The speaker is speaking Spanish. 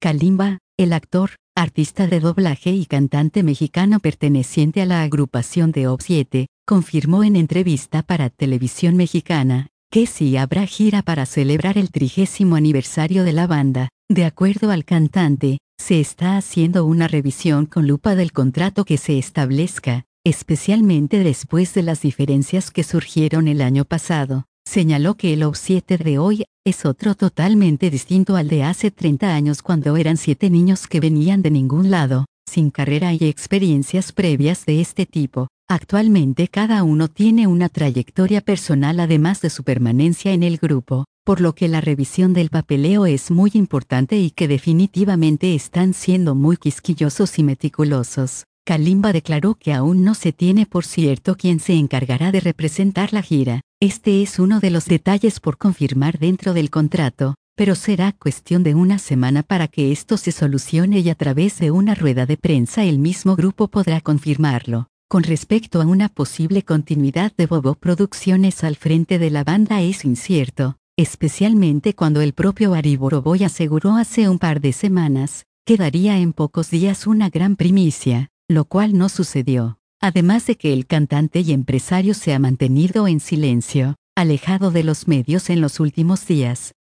Kalimba, el actor, artista de doblaje y cantante mexicano perteneciente a la agrupación de OV7, confirmó en entrevista para Televisión Mexicana que sí habrá gira para celebrar el 30º aniversario de la banda. De acuerdo al cantante, se está haciendo una revisión con lupa del contrato que se establezca, especialmente después de las diferencias que surgieron el año pasado. Señaló que el OV7 de hoy es otro totalmente distinto al de hace 30 años cuando eran 7 niños que venían de ningún lado, sin carrera y experiencias previas de este tipo. Actualmente cada uno tiene una trayectoria personal además de su permanencia en el grupo, por lo que la revisión del papeleo es muy importante y que definitivamente están siendo muy quisquillosos y meticulosos. Kalimba declaró que aún no se tiene por cierto quién se encargará de representar la gira. Este es uno de los detalles por confirmar dentro del contrato, pero será cuestión de una semana para que esto se solucione y a través de una rueda de prensa el mismo grupo podrá confirmarlo. Con respecto a una posible continuidad de Bobo Producciones al frente de la banda es incierto, especialmente cuando el propio Ari Boroboy aseguró hace un par de semanas que daría en pocos días una gran primicia, lo cual no sucedió. Además de que el cantante y empresario se ha mantenido en silencio, alejado de los medios en los últimos días,